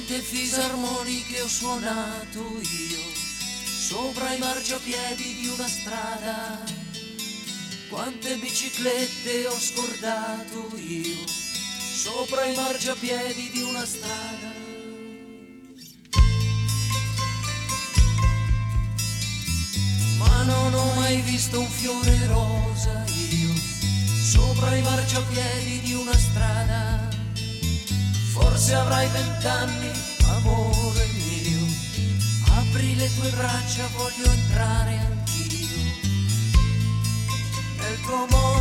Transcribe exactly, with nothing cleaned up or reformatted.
Quante fisarmoniche ho suonato io sopra i marciapiedi di una strada, quante biciclette ho scordato io sopra i marciapiedi di una strada. Ma non ho mai visto un fiore rosa io sopra i marciapiedi di una strada. Forse avrai vent'anni, amore mio, apri le tue braccia, voglio entrare anch'io nel tuo mondo.